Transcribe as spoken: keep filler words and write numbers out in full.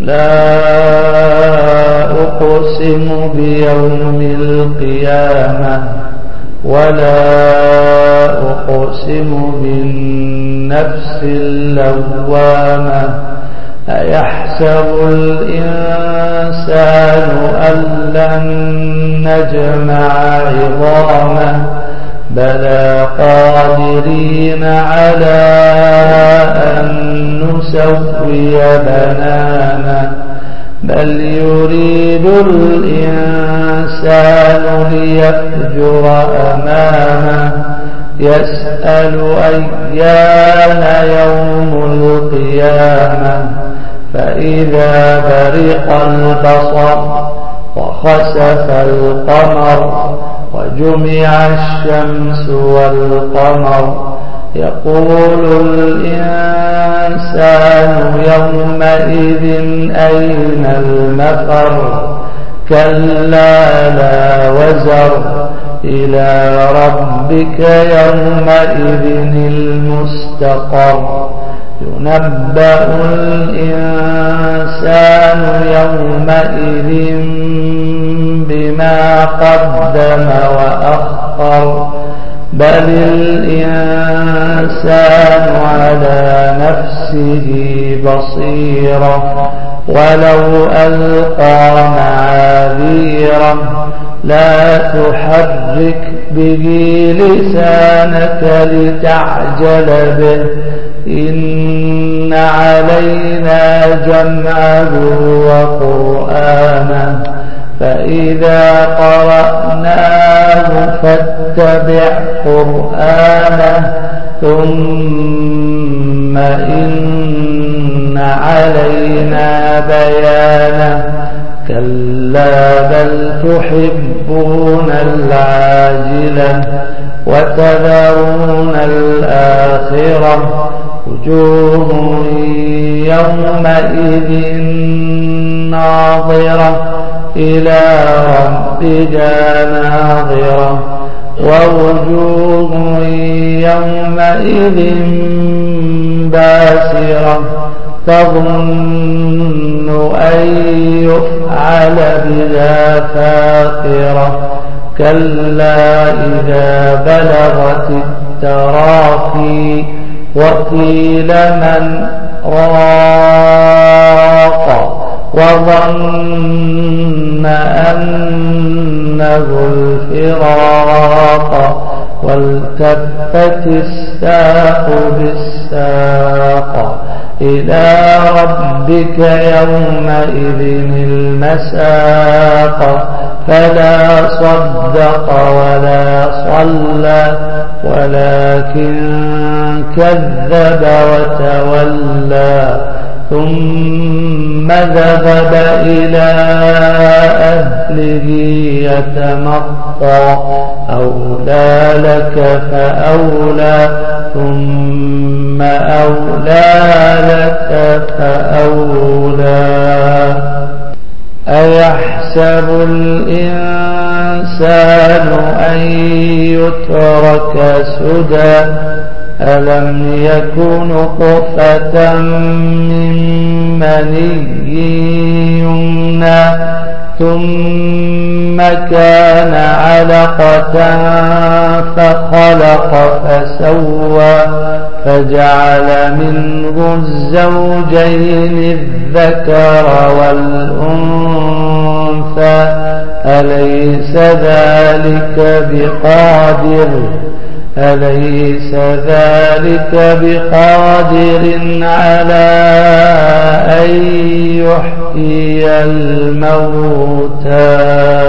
لا أقسم بيوم القيامة ولا أقسم بالنفس اللوامة أيحسب الإنسان أن لن نجمع عظامه بلى قادرين على أن نسوي بنانه بل يريد الإنسان ليفجر أمامه يسأل أيان يوم القيامة فإذا برق البصر وخسف القمر وجمع الشمس والقمر يقول الإنسان يومئذ أين المفر كلا لا وزر إلى ربك يومئذ المستقر ينبأ الإنسان يومئذ بما قدم وأخر بل الإنسان على نفسه بصيرة ولو ألقى معاذيره لا تحرك به لسانك لتعجل به إن علينا جمعه وقرآنه فإذا قرأناه فاتبع قرآنه ثم إن علينا بيانه كلا بل تحبون العاجلة وتذرون الآخرة وجوه يومئذ ناظرة إلى ربها ناظرة ووجوه يومئذ باسرة تظن أن يفعل بها فاقرة كلا إذا بلغت التراقي وقيل من راق وظن أنه الفراق والتفت الساق بالساق إلى ربك يومئذ المساق فلا صدق ولا صلى ولكن كذب وتولى ثم ذهب إلى أهله يتمطى أولى لك فأولى ثم أولى لك فأولى أيحسب الإنسان أن يترك سدى ألم يكن نطفة من مني يمنى ثم كان علقة فخلق فسوى فجعل منه الزوجين الذكر والأنثى أليس ذلك بقادر أليس ذلك بقادر على أن يحيي الموتى